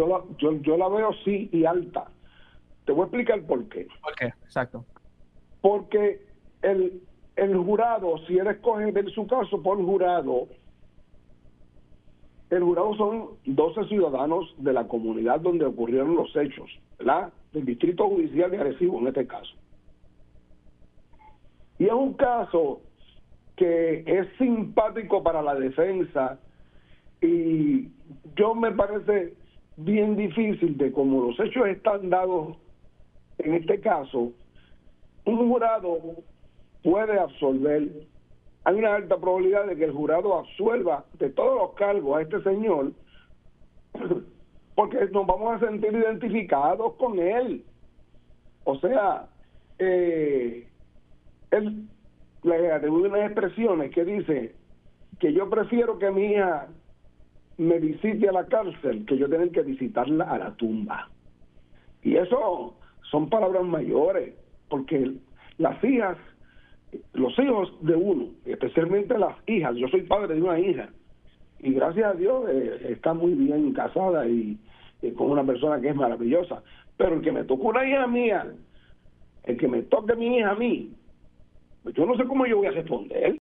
yo la veo sí y alta. Te voy a explicar por qué. ¿Por qué? Exacto. Porque el jurado, si él escoge ver su caso por jurado, el jurado son 12 ciudadanos de la comunidad donde ocurrieron los hechos, ¿verdad? Del Distrito Judicial de Arecibo, en este caso. Y es un caso que es simpático para la defensa y yo me parece bien difícil de como los hechos están dados en este caso, un jurado puede absolver. Hay una alta probabilidad de que el jurado absuelva de todos los cargos a este señor porque nos vamos a sentir identificados con él. O sea, él le atribuye unas expresiones que dice que yo prefiero que mi hija me visite a la cárcel que yo tener que visitarla a la tumba. Y eso son palabras mayores, porque las hijas, los hijos de uno, especialmente las hijas, yo soy padre de una hija, y gracias a Dios está muy bien casada y con una persona que es maravillosa, pero el que me toque una hija mía, el que me toque mi hija a mí, pues yo no sé cómo yo voy a responder.